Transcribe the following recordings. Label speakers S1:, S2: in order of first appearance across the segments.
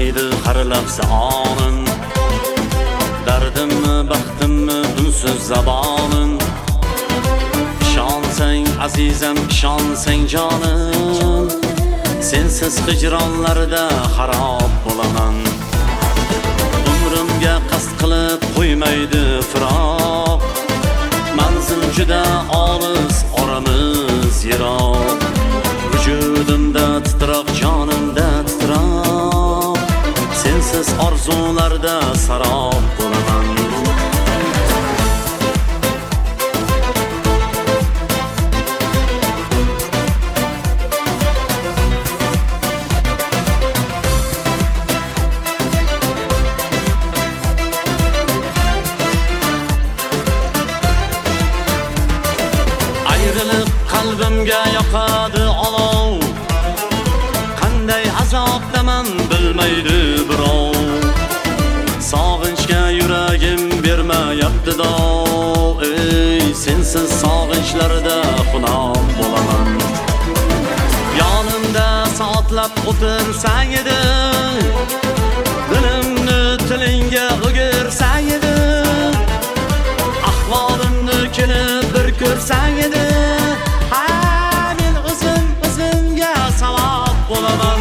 S1: utsaydi har lahza onin. Dardimmi, baxtimmi, unsiz zabonin. İshonsang azizam, ishonsang jonim, sensiz hijronlarda xarob bo'laman. Umrimga qasd qilib qo'ymaydi firoq, manzil juda olis, oramiz yiroq. Vujudimda titroq, jonimda titroq, sensiz orzularda sarob bo'laman. Ayrılık qalbimga yoqadi olov, qanday azobdaman bilmaydi birov. Sog'inchga yuragim bermayapti dov, ey sensiz sog'inchlarda xunob bo'laman. Yonimda soatlab o'tirsang edi, dilimni tilingga o'girsang edi, ahvolimni kelib bir ko'rsang edi, ha men o'zimga savob bo'laman.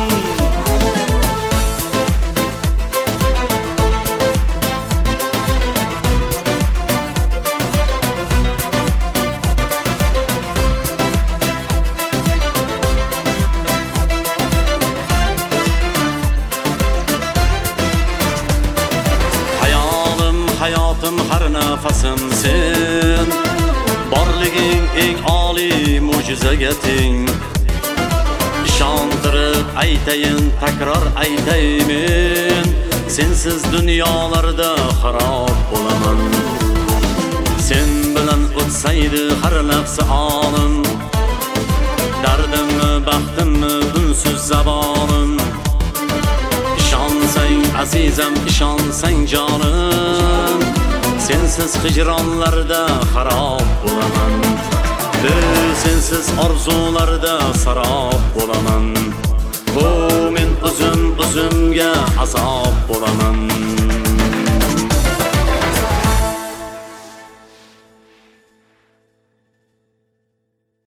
S1: Hayotim har nafasim sen, borliging eng oliy mo'jizaga teng. Ishontirib aytayin, takror aytaymen, sensiz dunyolarda xarob bo'laman. Sen bilan o'tsaydi har lahza onim, dardimmi, baxtimmi, unsiz zabonim. İshonsang azizam, ishonsang jonim, sensiz hijronlarda xarob bo'laman. Sensiz orzularda sarob bo'laman.